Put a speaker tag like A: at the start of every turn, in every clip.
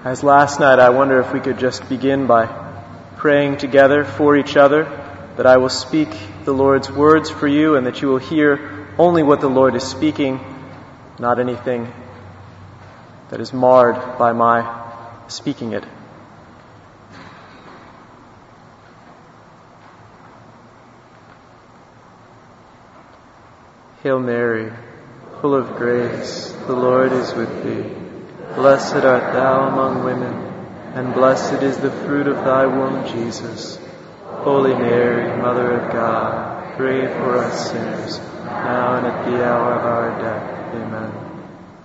A: As last night, I wonder if we could just begin by praying together for each other, that I will speak the Lord's words for you and that you will hear only what the Lord is speaking, not anything that is marred by my speaking it. Hail Mary, full of grace, the Lord is with thee. Blessed art thou among women, and blessed is the fruit of thy womb, Jesus. Holy Mary, Mother of God, pray for us sinners, now and at the hour of our death. Amen.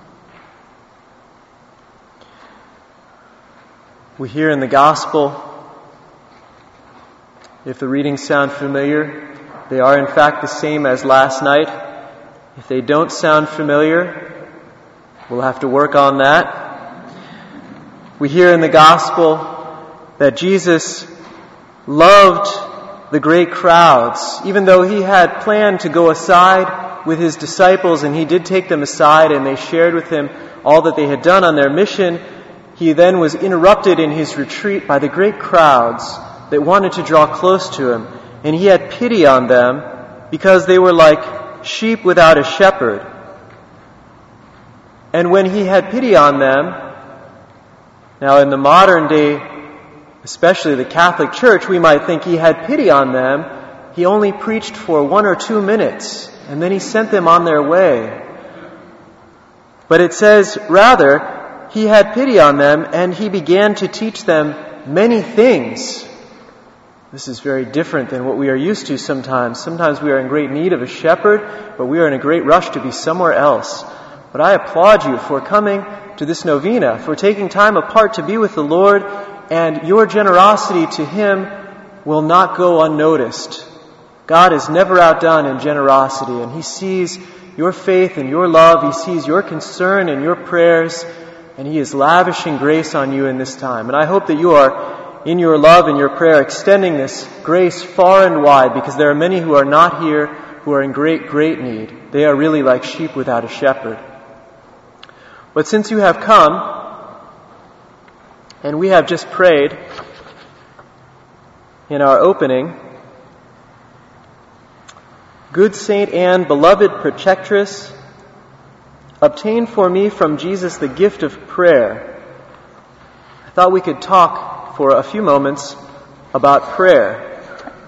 A: We hear in the Gospel, if the readings sound familiar, they are in fact the same as last night. If they don't sound familiar, we'll have to work on that. We hear in the Gospel that Jesus loved the great crowds, even though he had planned to go aside with his disciples, and he did take them aside and they shared with him all that they had done on their mission. He then was interrupted in his retreat by the great crowds that wanted to draw close to him, and he had pity on them because they were like sheep without a shepherd. And when he had pity on them, now in the modern day, especially the Catholic Church, we might think he had pity on them. He only preached for 1 or 2 minutes, and then he sent them on their way. But it says, rather, he had pity on them, and he began to teach them many things. This is very different than what we are used to sometimes. Sometimes we are in great need of a shepherd, but we are in a great rush to be somewhere else. But I applaud you for coming to this novena, for taking time apart to be with the Lord, and your generosity to Him will not go unnoticed. God is never outdone in generosity, and He sees your faith and your love. He sees your concern and your prayers, and He is lavishing grace on you in this time. And I hope that you are, in your love and your prayer, extending this grace far and wide, because there are many who are not here who are in great, great need. They are really like sheep without a shepherd. But since you have come, and we have just prayed in our opening, Good Saint Anne, beloved protectress, obtain for me from Jesus the gift of prayer. I thought we could talk for a few moments about prayer.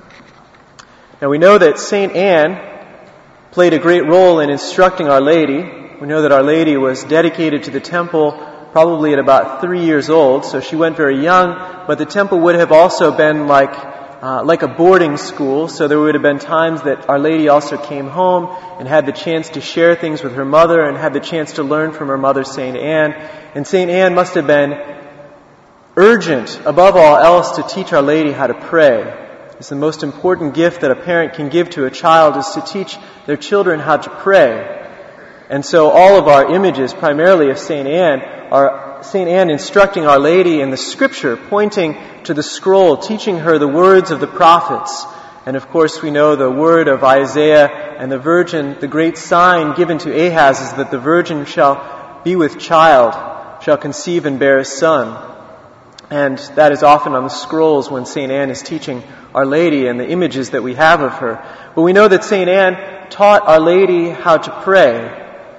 A: Now we know that Saint Anne played a great role in instructing Our Lady. We know that Our Lady was dedicated to the temple probably at about 3 years old, so she went very young, but the temple would have also been like a boarding school, so there would have been times that Our Lady also came home and had the chance to share things with her mother and had the chance to learn from her mother, Saint Anne. And Saint Anne must have been urgent, above all else, to teach Our Lady how to pray. It's the most important gift that a parent can give to a child, is to teach their children how to pray. And so all of our images, primarily of Saint Anne, are Saint Anne instructing Our Lady in the Scripture, pointing to the scroll, teaching her the words of the prophets. And of course we know the word of Isaiah and the Virgin, the great sign given to Ahaz is that the Virgin shall be with child, shall conceive and bear a son. And that is often on the scrolls when Saint Anne is teaching Our Lady and the images that we have of her. But we know that Saint Anne taught Our Lady how to pray.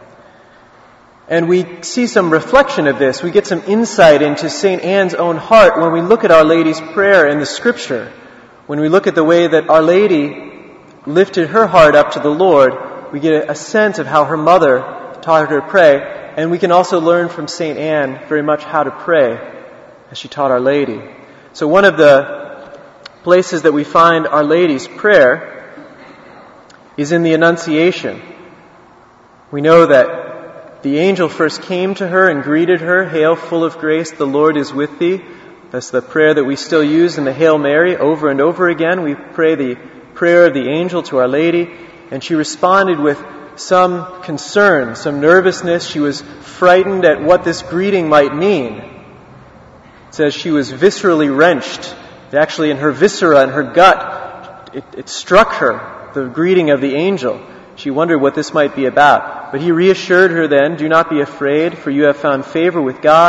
A: And we see some reflection of this. We get some insight into St. Anne's own heart when we look at Our Lady's prayer in the Scripture. When we look at the way that Our Lady lifted her heart up to the Lord, we get a sense of how her mother taught her to pray. And we can also learn from St. Anne very much how to pray as she taught Our Lady. So one of the places that we find Our Lady's prayer is in the Annunciation. We know that the angel first came to her and greeted her, "Hail, full of grace, the Lord is with thee." That's the prayer that we still use in the Hail Mary over and over again. We pray the prayer of the angel to Our Lady, and she responded with some concern, some nervousness. She was frightened at what this greeting might mean. It says she was viscerally wrenched. Actually, in her viscera, in her gut, it struck her, the greeting of the angel. She wondered what this might be about. But he reassured her then, "Do not be afraid, for you have found favor with God,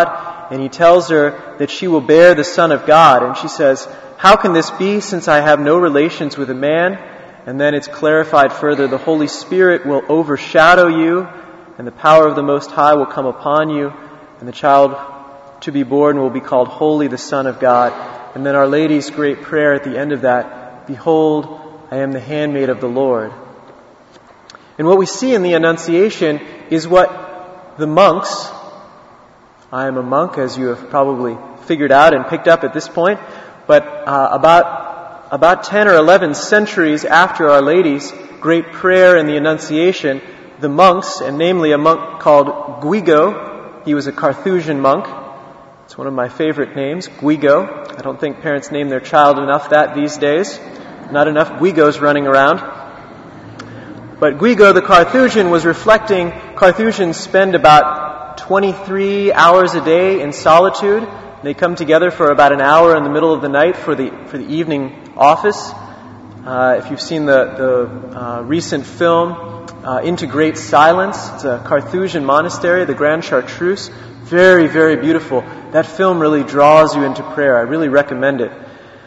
A: and he tells her that she will bear the Son of God. And she says, "How can this be since I have no relations with a man?" And then it's clarified further, the Holy Spirit will overshadow you, and the power of the Most High will come upon you, and the child to be born will be called Holy, the Son of God. And then Our Lady's great prayer at the end of that, "Behold, I am the handmaid of the Lord." And what we see in the Annunciation is what the monks, I am a monk, as you have probably figured out and picked up at this point, but about 10 or 11 centuries after Our Lady's great prayer in the Annunciation, the monks, and namely a monk called Guigo, he was a Carthusian monk. It's one of my favorite names, Guigo. I don't think parents name their child enough that these days. Not enough Guigos running around. But Guigo the Carthusian was reflecting, Carthusians spend about 23 hours a day in solitude. They come together for about an hour in the middle of the night for the evening office. If you've seen the recent film, Into Great Silence, it's a Carthusian monastery, the Grand Chartreuse. Very, very beautiful. That film really draws you into prayer. I really recommend it.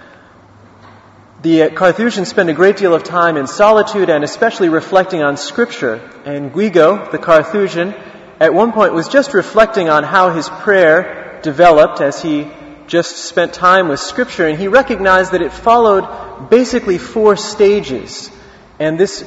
A: The Carthusians spend a great deal of time in solitude and especially reflecting on Scripture. And Guigo, the Carthusian, at one point was just reflecting on how his prayer developed as he just spent time with Scripture, and he recognized that it followed basically 4 stages. And this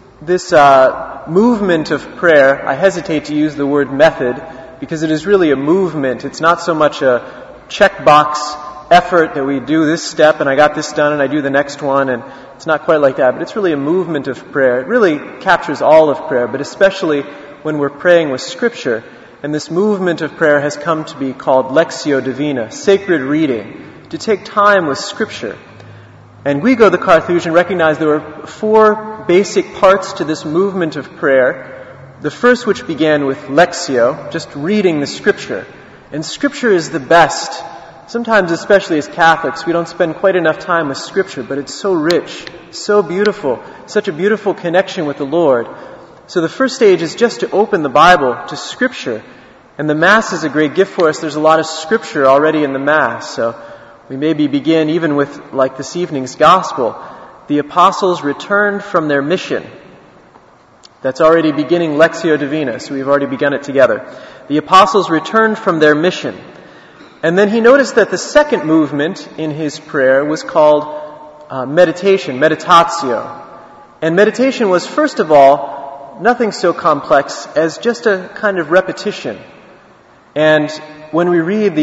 A: movement of prayer, I hesitate to use the word method, because it is really a movement. It's not so much a checkbox effort that we do this step and I got this done and I do the next one, and it's not quite like that, but it's really a movement of prayer. It really captures all of prayer, but especially when we're praying with Scripture. And this movement of prayer has come to be called Lectio Divina, sacred reading, to take time with Scripture. And Guigo the Carthusian recognized there were 4 basic parts to this movement of prayer. The first, which began with Lectio, just reading the Scripture. And Scripture is the best. Sometimes, especially as Catholics, we don't spend quite enough time with Scripture, but it's so rich, so beautiful, such a beautiful connection with the Lord. So the first stage is just to open the Bible to Scripture. And the Mass is a great gift for us. There's a lot of Scripture already in the Mass. So we maybe begin even with, like this evening's Gospel, the apostles returned from their mission. That's already beginning Lectio Divina, so we've already begun it together. The apostles returned from their mission. And then he noticed that the second movement in his prayer was called meditation, meditatio. And meditation was, first of all, nothing so complex as just a kind of repetition. And when we read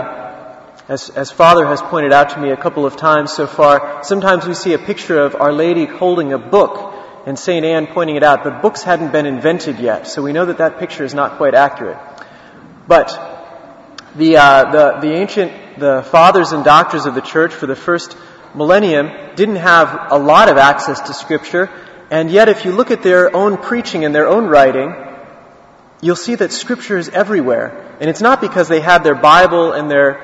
A: as Father has pointed out to me a couple of times so far, sometimes we see a picture of Our Lady holding a book and St. Anne pointing it out, but books hadn't been invented yet, so we know that that picture is not quite accurate. But the fathers and doctors of the Church for the first millennium didn't have a lot of access to Scripture, and yet if you look at their own preaching and their own writing, you'll see that Scripture is everywhere. And it's not because they had their Bible and their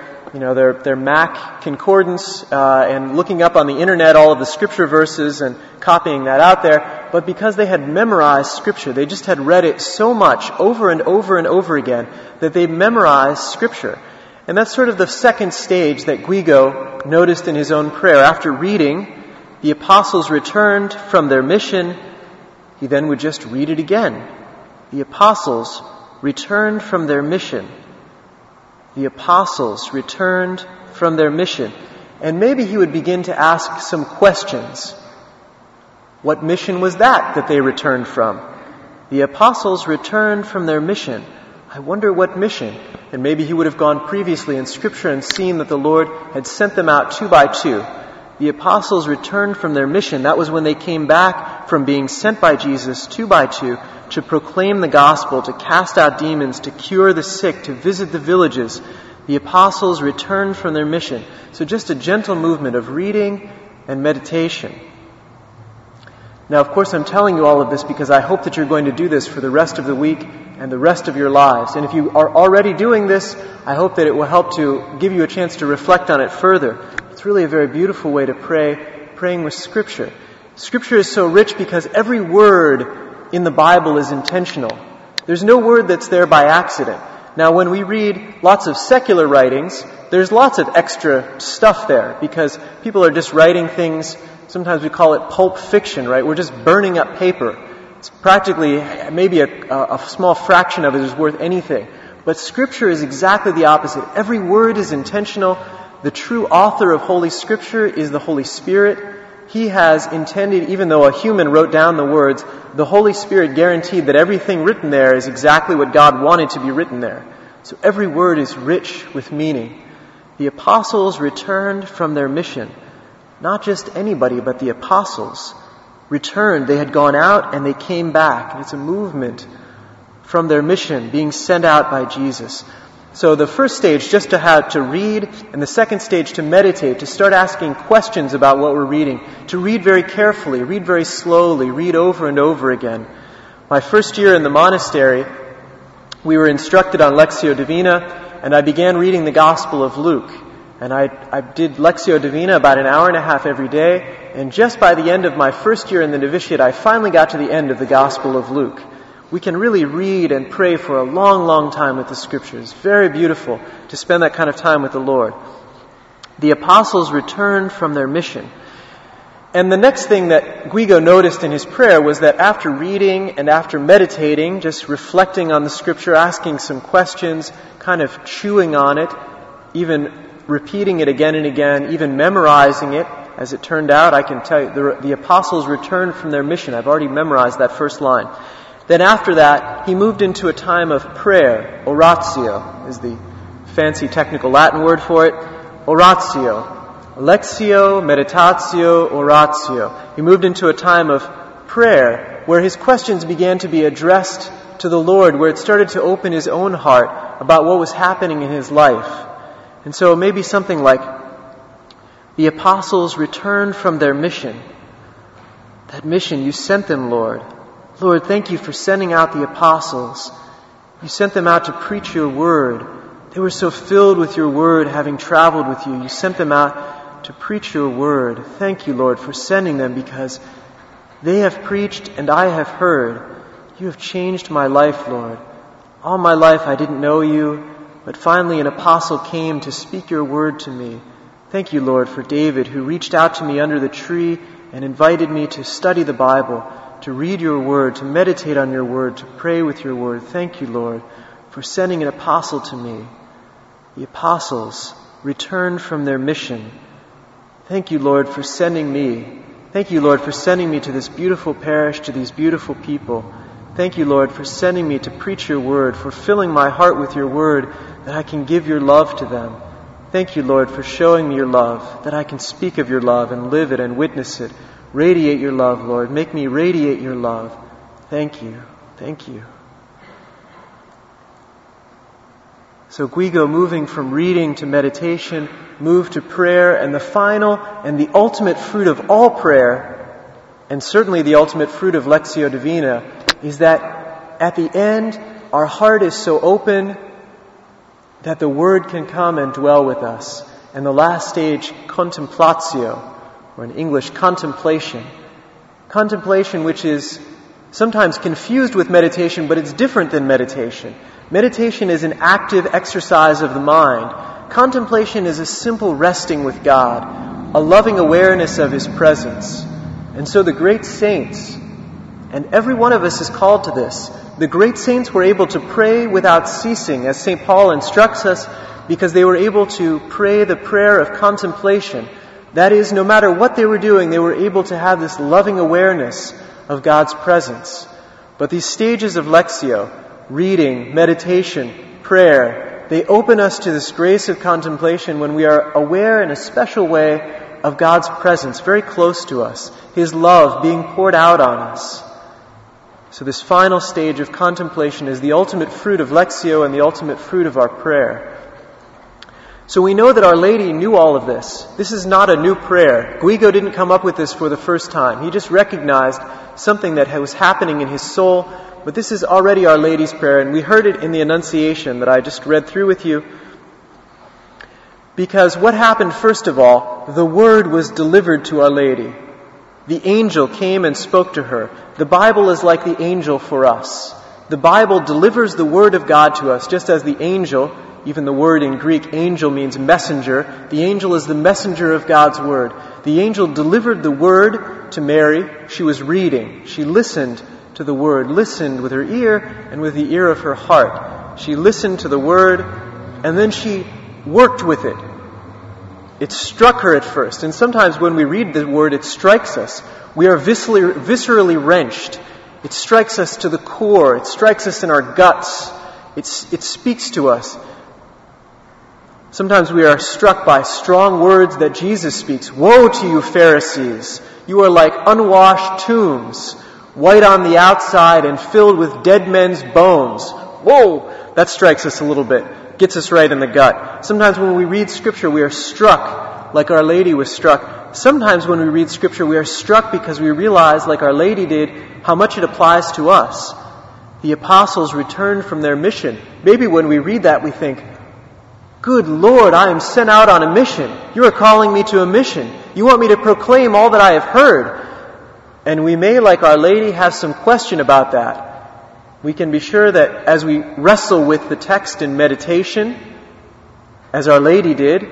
A: Mac concordance and looking up on the internet all of the Scripture verses and copying that out there, but because they had memorized Scripture. They just had read it so much over and over and over again that they memorized Scripture. And that's sort of the second stage that Guigo noticed in his own prayer. After reading, the apostles returned from their mission. He then would just read it again. The apostles returned from their mission. The apostles returned from their mission. And maybe he would begin to ask some questions. What mission was that they returned from? The apostles returned from their mission. I wonder what mission. And maybe he would have gone previously in Scripture and seen that the Lord had sent them out 2 by 2. The apostles returned from their mission. That was when they came back from being sent by Jesus 2 by 2 to proclaim the gospel, to cast out demons, to cure the sick, to visit the villages. The apostles returned from their mission. So just a gentle movement of reading and meditation. Now, of course, I'm telling you all of this because I hope that you're going to do this for the rest of the week and the rest of your lives. And if you are already doing this, I hope that it will help to give you a chance to reflect on it further. It's really a very beautiful way to pray, praying with Scripture. Scripture is so rich because every word in the Bible is intentional. There's no word that's there by accident. Now, when we read lots of secular writings, there's lots of extra stuff there because people are just writing things. Sometimes we call it pulp fiction, right? We're just burning up paper. It's practically, maybe a small fraction of it is worth anything. But Scripture is exactly the opposite. Every word is intentional. The true author of Holy Scripture is the Holy Spirit. He has intended, even though a human wrote down the words, the Holy Spirit guaranteed that everything written there is exactly what God wanted to be written there. So every word is rich with meaning. The apostles returned from their mission. Not just anybody, but the apostles returned. They had gone out and they came back. And it's a movement from their mission, being sent out by Jesus. So the first stage, just to have to read, and the second stage to meditate, to start asking questions about what we're reading, to read very carefully, read very slowly, read over and over again. My first year in the monastery, we were instructed on Lectio Divina, and I began reading the Gospel of Luke. And I did Lectio Divina about an hour and a half every day, and just by the end of my first year in the novitiate, I finally got to the end of the Gospel of Luke. We can really read and pray for a long, long time with the Scriptures. Very beautiful to spend that kind of time with the Lord. The apostles returned from their mission. And the next thing that Guigo noticed in his prayer was that after reading and after meditating, just reflecting on the Scripture, asking some questions, kind of chewing on it, even repeating it again and again, even memorizing it, as it turned out, I can tell you, the apostles returned from their mission. I've already memorized that first line. Then after that, he moved into a time of prayer. Oratio is the fancy technical Latin word for it. Oratio. Lectio, meditatio, oratio. He moved into a time of prayer where his questions began to be addressed to the Lord, where it started to open his own heart about what was happening in his life. And so maybe something like, the apostles returned from their mission. That mission, you sent them, Lord. Lord, thank you for sending out the apostles. You sent them out to preach your word. They were so filled with your word, having traveled with you. You sent them out to preach your word. Thank you, Lord, for sending them because they have preached and I have heard. You have changed my life, Lord. All my life I didn't know you, but finally an apostle came to speak your word to me. Thank you, Lord, for David, who reached out to me under the tree and invited me to study the Bible, to read your word, to meditate on your word, to pray with your word. Thank you, Lord, for sending an apostle to me. The apostles returned from their mission. Thank you, Lord, for sending me. Thank you, Lord, for sending me to this beautiful parish, to these beautiful people. Thank you, Lord, for sending me to preach your word, for filling my heart with your word, that I can give your love to them. Thank you, Lord, for showing me your love, that I can speak of your love and live it and witness it. Radiate your love, Lord. Make me radiate your love. Thank you. Thank you. So Guigo, moving from reading to meditation, moved to prayer, and the final and the ultimate fruit of all prayer, and certainly the ultimate fruit of Lectio Divina, is that at the end, our heart is so open that the Word can come and dwell with us. And the last stage, contemplatio, or in English, contemplation. Contemplation which is sometimes confused with meditation, but it's different than meditation. Meditation is an active exercise of the mind. Contemplation is a simple resting with God, a loving awareness of His presence. And so the great saints, and every one of us is called to this, the great saints were able to pray without ceasing, as St. Paul instructs us, because they were able to pray the prayer of contemplation. That is, no matter what they were doing, they were able to have this loving awareness of God's presence. But these stages of Lectio, reading, meditation, prayer, they open us to this grace of contemplation when we are aware in a special way of God's presence very close to us, His love being poured out on us. So this final stage of contemplation is the ultimate fruit of Lectio and the ultimate fruit of our prayer. So we know that Our Lady knew all of this. This is not a new prayer. Guigo didn't come up with this for the first time. He just recognized something that was happening in his soul. But this is already Our Lady's prayer, and we heard it in the Annunciation that I just read through with you. Because what happened, first of all, the Word was delivered to Our Lady. The angel came and spoke to her. The Bible is like the angel for us. The Bible delivers the Word of God to us, just as the angel, even the word in Greek, angel means messenger. The angel is the messenger of God's Word. The angel delivered the Word to Mary. She was reading. She listened to the Word, listened with her ear and with the ear of her heart. She listened to the Word, and then she worked with it. It struck her at first, and sometimes when we read the Word, it strikes us. We are viscerally wrenched. It strikes us to the core. It strikes us in our guts. It speaks to us. Sometimes we are struck by strong words that Jesus speaks. Woe to you, Pharisees! You are like unwashed tombs, white on the outside and filled with dead men's bones. Whoa! That strikes us a little bit. Gets us right in the gut. Sometimes when we read Scripture, we are struck like Our Lady was struck. Sometimes when we read Scripture, we are struck because we realize, like Our Lady did, how much it applies to us. The apostles returned from their mission. Maybe when we read that, we think, good Lord, I am sent out on a mission. You are calling me to a mission. You want me to proclaim all that I have heard. And we may, like Our Lady, have some question about that. We can be sure that as we wrestle with the text in meditation, as Our Lady did,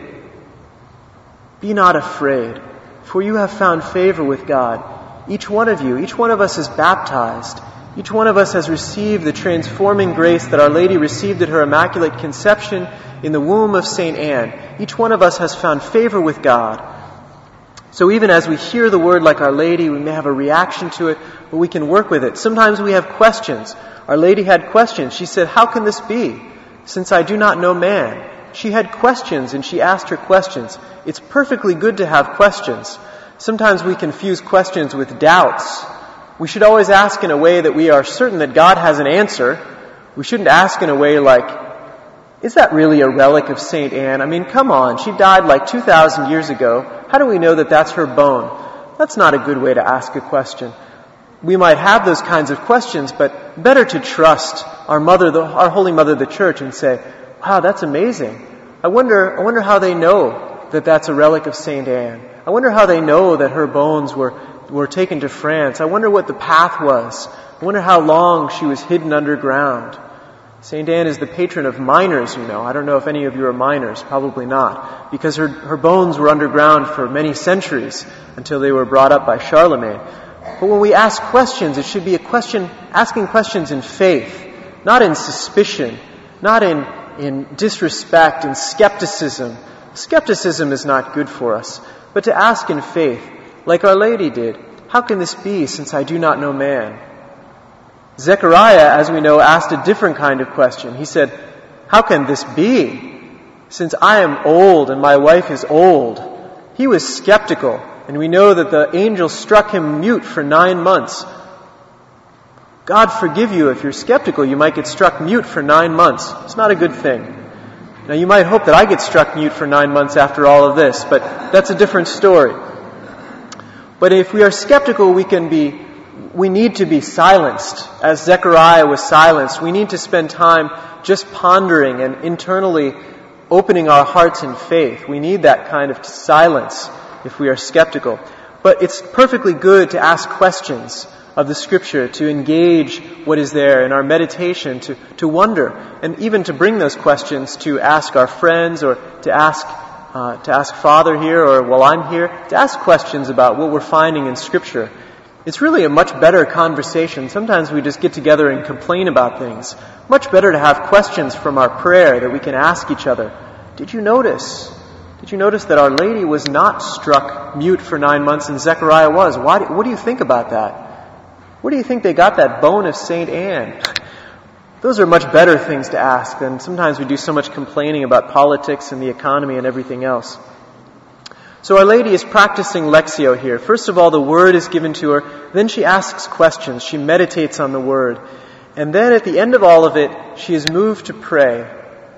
A: be not afraid, for you have found favor with God. Each one of you, each one of us is baptized. Each one of us has received the transforming grace that Our Lady received at her Immaculate Conception in the womb of St. Anne. Each one of us has found favor with God. So even as we hear the Word like Our Lady, we may have a reaction to it, but we can work with it. Sometimes we have questions. Our Lady had questions. She said, how can this be, since I do not know man? She had questions, and she asked her questions. It's perfectly good to have questions. Sometimes we confuse questions with doubts. We should always ask in a way that we are certain that God has an answer. We shouldn't ask in a way like, is that really a relic of St. Anne? I mean, come on, she died like 2,000 years ago. How do we know that that's her bone? That's not a good way to ask a question. We might have those kinds of questions, but better to trust our mother, our Holy Mother, the Church, and say, wow, that's amazing. I wonder how they know that that's a relic of St. Anne. I wonder how they know that her bones were taken to France. I wonder what the path was. I wonder how long she was hidden underground. St. Anne is the patron of miners, you know. I don't know if any of you are miners. Probably not. Because her bones were underground for many centuries until they were brought up by Charlemagne. But when we ask questions, it should be asking questions in faith, not in suspicion, not in disrespect and skepticism. Skepticism is not good for us. But to ask in faith, like Our Lady did, how can this be since I do not know man? Zechariah, as we know, asked a different kind of question. He said, how can this be since I am old and my wife is old? He was skeptical, and we know that the angel struck him mute for 9 months. God forgive you if you're skeptical. You might get struck mute for 9 months. It's not a good thing. Now, you might hope that I get struck mute for 9 months after all of this, but that's a different story. But if we are skeptical, we need to be silenced, as Zechariah was silenced. We need to spend time just pondering and internally opening our hearts in faith. We need that kind of silence if we are skeptical. But it's perfectly good to ask questions of the Scripture, to engage what is there in our meditation, to wonder, and even to bring those questions to ask our friends or to ask Father here or while I'm here, to ask questions about what we're finding in Scripture. It's really a much better conversation. Sometimes we just get together and complain about things. Much better to have questions from our prayer that we can ask each other. Did you notice that Our Lady was not struck mute for 9 months and Zechariah was? What do you think about that? Where do you think they got that bone of St. Anne? Those are much better things to ask than sometimes we do so much complaining about politics and the economy and everything else. So Our Lady is practicing Lectio here. First of all, the Word is given to her. Then she asks questions. She meditates on the Word. And then at the end of all of it, she is moved to pray.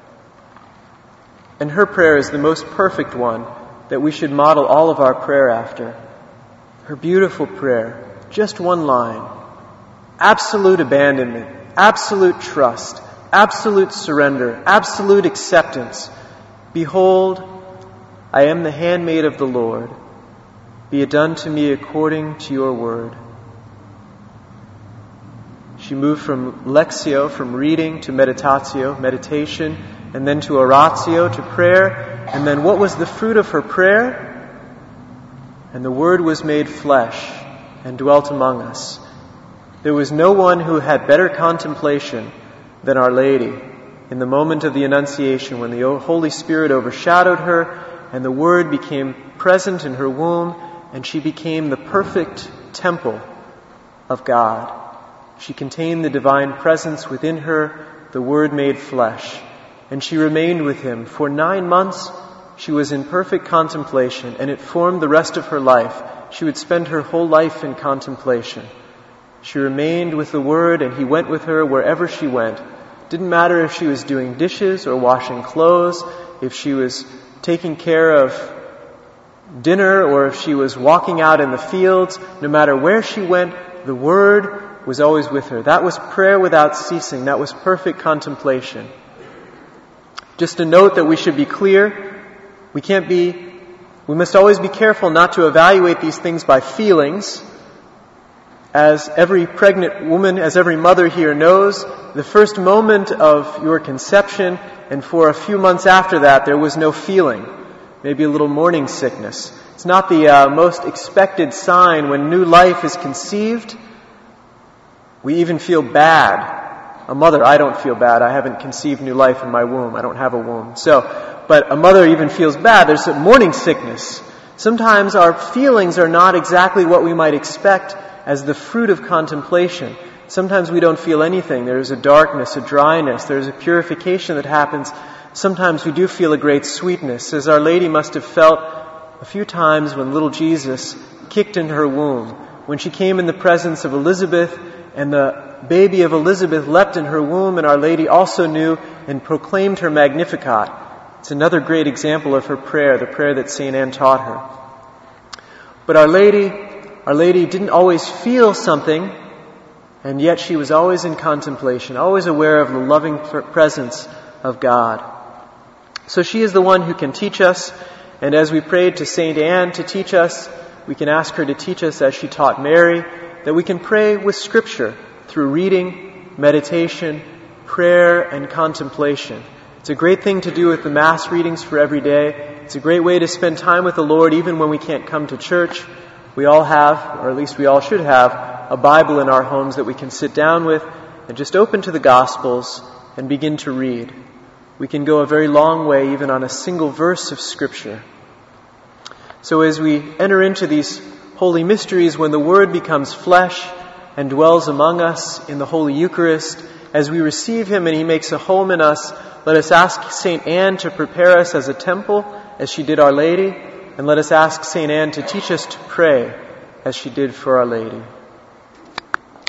A: And her prayer is the most perfect one that we should model all of our prayer after. Her beautiful prayer. Just one line. Absolute abandonment. Absolute trust. Absolute surrender. Absolute acceptance. Behold, I am the handmaid of the Lord. Be it done to me according to your word. She moved from lectio, from reading, to meditatio, meditation, and then to oratio, to prayer. And then what was the fruit of her prayer? And the Word was made flesh and dwelt among us. There was no one who had better contemplation than Our Lady in the moment of the Annunciation, when the Holy Spirit overshadowed her and the Word became present in her womb, and she became the perfect temple of God. She contained the divine presence within her, the Word made flesh, and she remained with Him. For 9 months she was in perfect contemplation, and it formed the rest of her life. She would spend her whole life in contemplation. She remained with the Word, and He went with her wherever she went. Didn't matter if she was doing dishes or washing clothes, if she was taking care of dinner, or if she was walking out in the fields. No matter where she went, the Word was always with her. That was prayer without ceasing. That was perfect contemplation. Just a note that we should be clear. We must always be careful not to evaluate these things by feelings. As every pregnant woman, as every mother here knows, the first moment of your conception and for a few months after that, there was no feeling. Maybe a little morning sickness. It's not the most expected sign when new life is conceived. We even feel bad. A mother, I don't feel bad. I haven't conceived new life in my womb. I don't have a womb. But a mother even feels bad. There's a morning sickness. Sometimes our feelings are not exactly what we might expect as the fruit of contemplation. Sometimes we don't feel anything. There's a darkness, a dryness. There's a purification that happens. Sometimes we do feel a great sweetness, as Our Lady must have felt a few times when little Jesus kicked in her womb. When she came in the presence of Elizabeth, and the baby of Elizabeth leapt in her womb, and Our Lady also knew and proclaimed her Magnificat. It's another great example of her prayer, the prayer that St. Anne taught her. But Our Lady didn't always feel something, and yet she was always in contemplation, always aware of the loving presence of God. So she is the one who can teach us, and as we prayed to St. Anne to teach us, we can ask her to teach us as she taught Mary, that we can pray with Scripture through reading, meditation, prayer, and contemplation. It's a great thing to do with the Mass readings for every day. It's a great way to spend time with the Lord even when we can't come to church. We all have, or at least we all should have, a Bible in our homes that we can sit down with and just open to the Gospels and begin to read. We can go a very long way even on a single verse of Scripture. So as we enter into these holy mysteries, when the Word becomes flesh and dwells among us in the Holy Eucharist, as we receive Him and He makes a home in us, let us ask St. Anne to prepare us as a temple, as she did Our Lady, and let us ask St. Anne to teach us to pray, as she did for Our Lady.